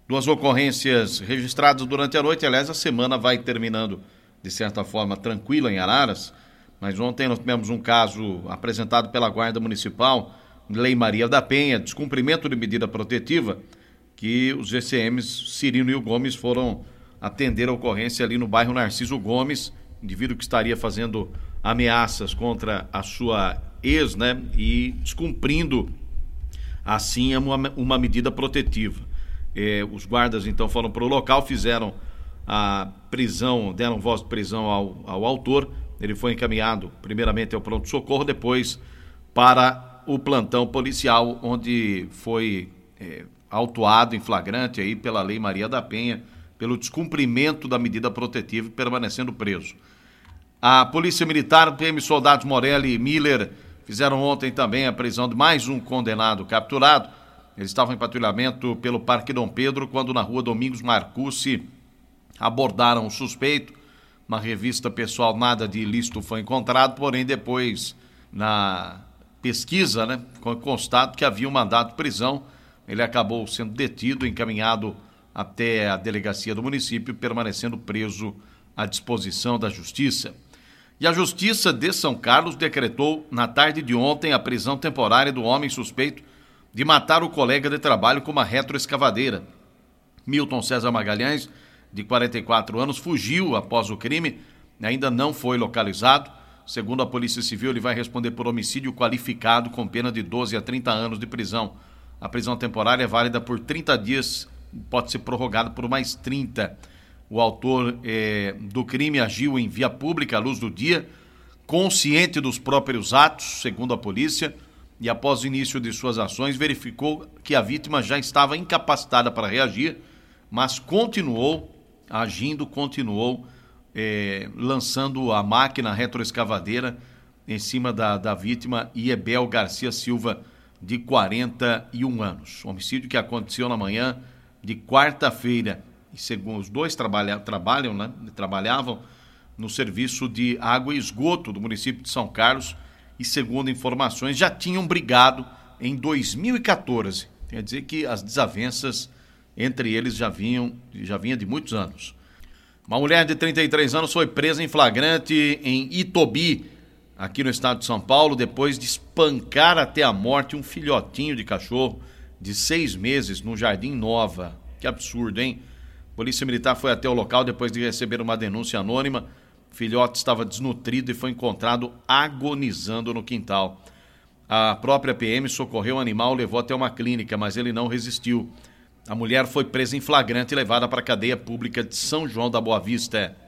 Duas ocorrências registradas durante a noite. Aliás, a semana vai terminando, de certa forma, tranquila em Araras. Mas ontem nós tivemos um caso apresentado pela Guarda Municipal, Lei Maria da Penha, descumprimento de medida protetiva, que os GCMs Cirino e o Gomes foram atender a ocorrência ali no bairro Narciso Gomes, indivíduo que estaria fazendo ameaças contra a sua ex, né? E descumprindo, assim, uma medida protetiva. Os guardas, então, foram para o local, fizeram a prisão, deram voz de prisão ao autor. Ele foi encaminhado primeiramente ao pronto-socorro, depois para o plantão policial, onde foi autuado em flagrante aí pela Lei Maria da Penha, pelo descumprimento da medida protetiva, permanecendo preso. A Polícia Militar, PM Soldados Morelli e Miller, fizeram ontem também a prisão de mais um condenado capturado. Eles estavam em patrulhamento pelo Parque Dom Pedro, quando na rua Domingos Marcucci abordaram o suspeito. Uma revista pessoal, nada de ilícito foi encontrado, porém depois, na pesquisa, né, foi constado que havia um mandado de prisão. Ele acabou sendo detido, encaminhado até a delegacia do município, permanecendo preso à disposição da Justiça. E a Justiça de São Carlos decretou, na tarde de ontem, a prisão temporária do homem suspeito de matar o colega de trabalho com uma retroescavadeira. Milton César Magalhães, de 44 anos, fugiu após o crime, ainda não foi localizado. Segundo a Polícia Civil, ele vai responder por homicídio qualificado com pena de 12 a 30 anos de prisão. A prisão temporária é válida por 30 dias, pode ser prorrogada por mais 30. O autor do crime agiu em via pública à luz do dia, consciente dos próprios atos, segundo a polícia, e após o início de suas ações, verificou que a vítima já estava incapacitada para reagir, mas continuou agindo, lançando a máquina retroescavadeira em cima da vítima, Iebel Garcia Silva, de 41 anos. Homicídio que aconteceu na manhã de quarta-feira. E segundo os dois trabalhavam no serviço de água e esgoto do município de São Carlos e, segundo informações, já tinham brigado em 2014. Quer dizer que as desavenças entre eles já vinha de muitos anos. Uma mulher de 33 anos foi presa em flagrante em Itobi, aqui no estado de São Paulo, depois de espancar até a morte um filhotinho de cachorro de 6 meses no Jardim Nova. Que absurdo, hein? A Polícia Militar foi até o local depois de receber uma denúncia anônima. O filhote estava desnutrido e foi encontrado agonizando no quintal. A própria PM socorreu o animal, levou até uma clínica, mas ele não resistiu. A mulher foi presa em flagrante e levada para a cadeia pública de São João da Boa Vista.